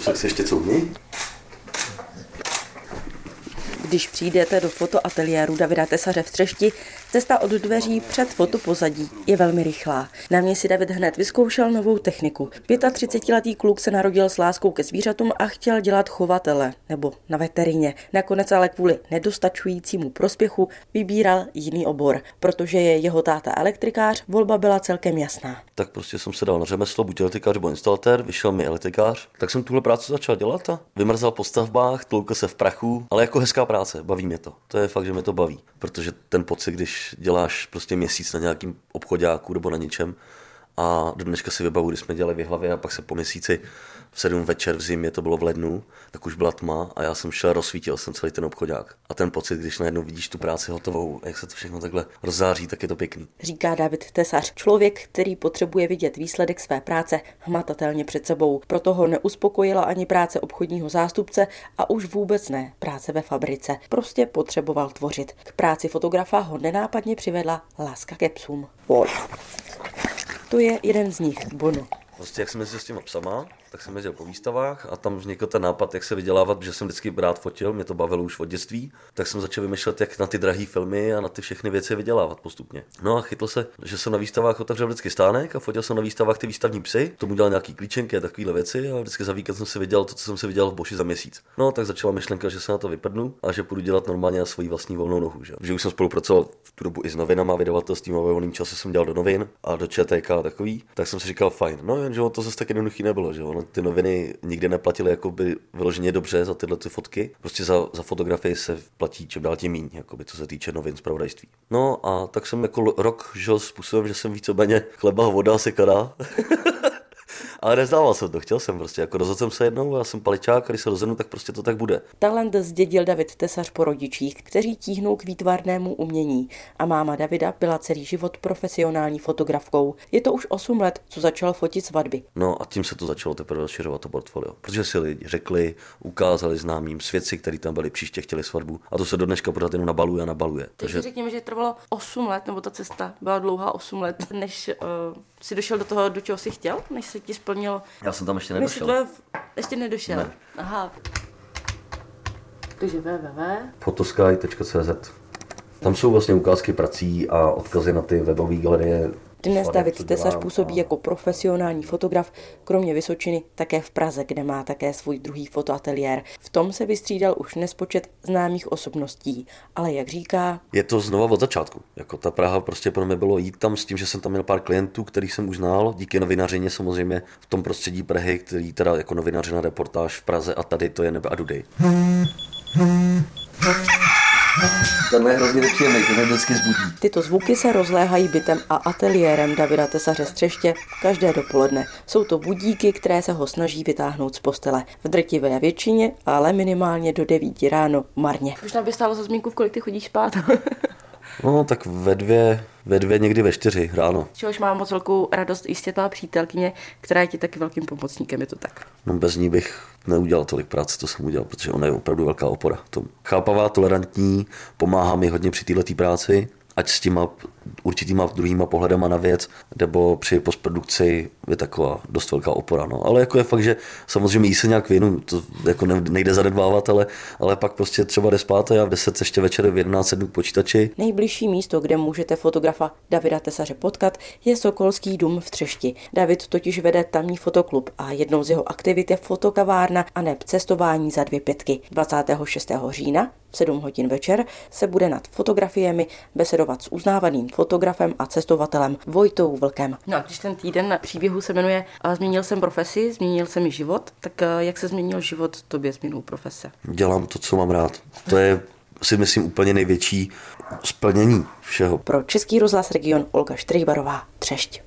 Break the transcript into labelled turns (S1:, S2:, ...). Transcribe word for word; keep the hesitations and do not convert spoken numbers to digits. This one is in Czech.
S1: Kousek si ještě couvni.
S2: Když přijdete do fotoateliéru Davida Tesaře v Třešti, cesta od dveří před fotopozadí je velmi rychlá. Na mě si David hned vyzkoušel novou techniku. třicetiletý kluk se narodil s láskou ke zvířatům a chtěl dělat chovatele nebo na veterině. Nakonec ale kvůli nedostačujícímu prospěchu vybíral jiný obor. Protože je jeho táta elektrikář, volba byla celkem jasná.
S1: Tak prostě jsem se dal na řemeslo, buď elektrikář nebo instalatér, vyšel mi elektrikář. Tak jsem tuhle práci začal dělat a vymrzal po stavbách, tloukl se v prachu, ale jako hezká práce. Baví mě to. To je fakt, že mě to baví. Protože ten pocit, když děláš prostě měsíc na nějakým obchoďáku nebo na něčem a do dneška si vybavu, když jsme dělali v hlavě a pak se po měsíci v sedm večer v zimě, to bylo v lednu, tak už byla tma a já jsem šel, rozsvítil jsem celý ten obchoďák. A ten pocit, když najednou vidíš tu práci hotovou, jak se to všechno takhle rozzáří, tak je to pěkný.
S2: Říká David Tesař, člověk, který potřebuje vidět výsledek své práce hmatatelně před sebou. Proto ho neuspokojila ani práce obchodního zástupce a už vůbec ne práce ve fabrice. Prostě potřeboval tvořit. K práci fotografa ho nenápadně přivedla láska ke psům. To je jeden z nich, Bono.
S1: Prostě jak jsem jezdil s těma psama, tak jsem jezdil po výstavách a tam vznikl ten nápad, jak se vydělávat, protože jsem vždycky rád fotil, mě to bavilo už od dětství, tak jsem začal vymýšlet, jak na ty drahé filmy a na ty všechny věci vydělávat postupně. No a chytl se, že jsem na výstavách otevřel vždycky stánek a fotil jsem na výstavách ty výstavní psy, tomu dělal nějaký klíčenky a takovéhle věci a vždycky za víkend jsem si vydělal to, co jsem si vydělal v Boši za měsíc. No tak začala myšlenka, že se na to vyprdnu a že půjdu dělat normálně na svoji vlastní volnou nohu, že, že už jsem spolupracoval v tu dobu i s novinama, vydavatelstvím a ve volném čase jsem dělal do novin a do ČTK a takový, tak jsem si říkal fajn. No jenže to zase tak jednoduchý nebylo, že ono ty noviny nikdy neplatili jakoby vyloženě dobře za tyhle ty fotky. Prostě za, za fotografii se platí čím dál tím míň, jakoby, co se týče novin zpravodajství. No a tak jsem jako rok žil způsobem, že jsem víceméně chleba, voda, sekada. Ale nezdával jsem to, chtěl jsem prostě, jako rozhodl jsem se jednou, já jsem paličák a když se rozhodnu, tak prostě to tak bude.
S2: Talent zdědil David Tesař po rodičích, kteří tíhnou k výtvarnému umění a máma Davida byla celý život profesionální fotografkou. Je to už osm let, co začal fotit svatby.
S1: No a tím se to začalo teprve rozšiřovat to portfolio, protože si lidi řekli, ukázali známým svědci, kteří tam byli příště, chtěli svatbu a to se do dneška pořád jenom nabaluje a nabaluje.
S2: Takže řekněme, že trvalo osm let, nebo ta cesta byla dlouhá osm let, než uh, si došel do toho, do čeho si chtěl, než se ti splnilo.
S1: Já jsem tam ještě nedošel.
S2: Tvoje... Ještě nedošel?
S1: Ne.
S2: Aha. Takže w w w tečka
S1: photosky tečka c z. Tam jsou vlastně ukázky prací a odkazy na ty webové galerie.
S2: Dnes David Tesař působí jako profesionální fotograf, kromě Vysočiny také v Praze, kde má také svůj druhý fotoateliér. V tom se vystřídal už nespočet známých osobností, ale jak říká...
S1: Je to znova od začátku. Jako ta Praha prostě pro mě bylo jít tam s tím, že jsem tam měl pár klientů, kterých jsem už znal, díky novinařině samozřejmě v tom prostředí Prahy, který teda jako novinařina reportáž v Praze a tady to je nebe a dudej. Ten je hrozně nepříjemný, ten je vždycky zbudí.
S2: Tyto zvuky se rozléhají bytem a ateliérem Davida Tesaře z Třeště každé dopoledne. Jsou to budíky, které se ho snaží vytáhnout z postele. V drtivé většině, ale minimálně do devíti ráno marně. Možná by stálo za zmínku, v kolik ty chodíš spát.
S1: No, tak ve dvě, ve dvě, někdy ve čtyři ráno.
S2: Čehož mám moc velkou radost jistě tvá přítelkyně, která je ti taky velkým pomocníkem, je to tak?
S1: No, bez ní bych neudělal tolik práce, co jsem udělal, protože ona je opravdu velká opora. To chápavá, tolerantní, pomáhá mi hodně při této práci, ať s těma určitýma druhýma pohledama na věc, nebo při postprodukci je taková dost velká opora. No. Ale jako je fakt, že samozřejmě jí se nějak věnu, to jako nejde zanedbávat, ale, ale pak prostě třeba jde spát a já v deset ještě večer v jedenáct sednu k počítači.
S2: Nejbližší místo, kde můžete fotografa Davida Tesaře potkat, je Sokolský dům v Třešti. David totiž vede tamní fotoklub a jednou z jeho aktivit je fotokavárna a neb cestování za dvě pětky. dvacátého šestého října v sedm hodin večer se bude nad fotografiemi besedovat s uznávaným fotografem a cestovatelem Vojtou Vlkem. No a když ten týden příběhu se jmenuje Změnil jsem profesi, změnil jsem i život, tak jak se změnil život tobě změnou profese?
S1: Dělám to, co mám rád. To je, si myslím, úplně největší splnění všeho.
S2: Pro Český rozhlas Region Olga Štrejbarová, Třešť.